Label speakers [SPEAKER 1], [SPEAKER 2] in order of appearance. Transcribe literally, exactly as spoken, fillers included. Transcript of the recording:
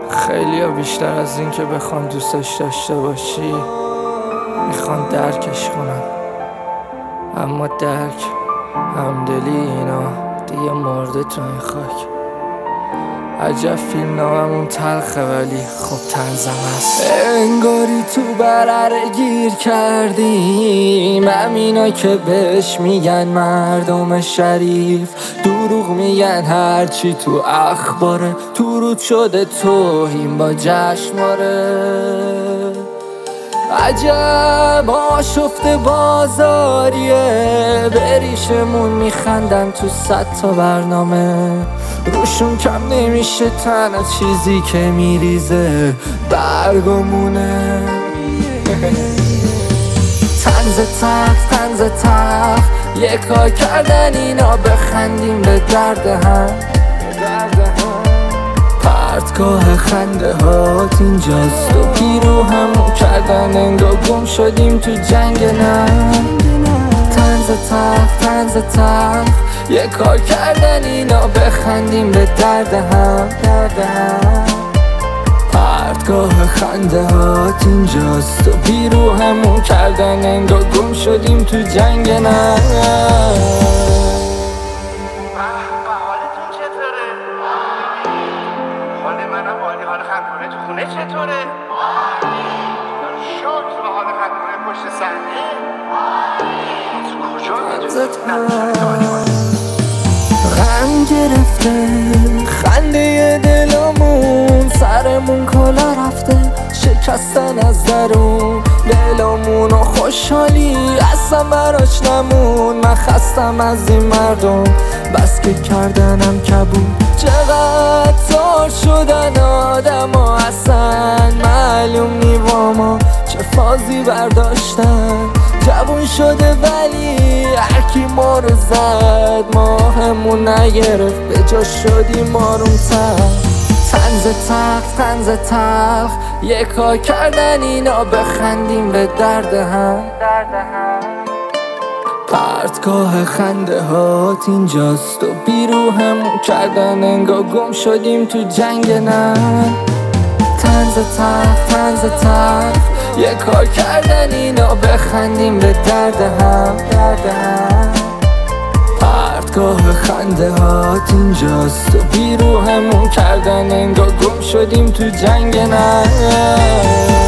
[SPEAKER 1] خیلی ها بیشتر از این که بخوان دوستش داشته باشی میخوان درکش کنن، اما درک همدلی اینا دیگه مرده تو این خاک. عجب فیلم ناممون تلخه ولی خب طنزم هست. انگاری تو برره گیر کردیم، همینا که بهش میگن مردم شریف. دروغ میگن هرچی تو اخباره، تو رود شده توهین با جشنواره. عجب آشفته بازاریه، بریشمون میخندن تو صد تا برنامه. روشون کم نمیشه تنها چیزی که میریزه برگمونه. طنز تلخ طنز تلخ یه کار کردن اینا، بخندیم به درد هم. پرتگاه خنده هات اینجاست و پیرو همون کردن انگار گم شدیم تو جنگ نه. طنز تلخ طنز تلخ یه کار کردن اینا، بخندیم به درد هم درد هم. پرتگاه خنده هات اینجاست و پیرو همون کردن انگار گم شدیم تو جنگ نه.
[SPEAKER 2] خونه چطوره؟ شوک به حال خدمه پشت صحنه کجا
[SPEAKER 1] غم گرفته خنده دلمون، سرمون کلا رفته شکستن از درون. دلمون و خوشحالی اصلا براش نمون. من خستم از این مردم بس که کردنم کبود. چقدر تار شدن آدم ها اصلا معلوم نیواما چه فازی برداشتن. جوون شده ولی هرکی ما رو زد ماهمون نگرفت، به جا شدیم آروم‌تر. طنز تلخ طنز تلخ یه کار کردن اینا، بخندیم به درد هم. پرتگاه خنده هات اینجاست و بیرو همون کردن انگار گم شدیم تو جنگ نه. طنز تلخ طنز تلخ یه کار کردن اینا، بخندیم به درد هم درد هم. پرتگاه خنده هات اینجاست و بیرو همون کردن انگار گم شدیم تو جنگ نه.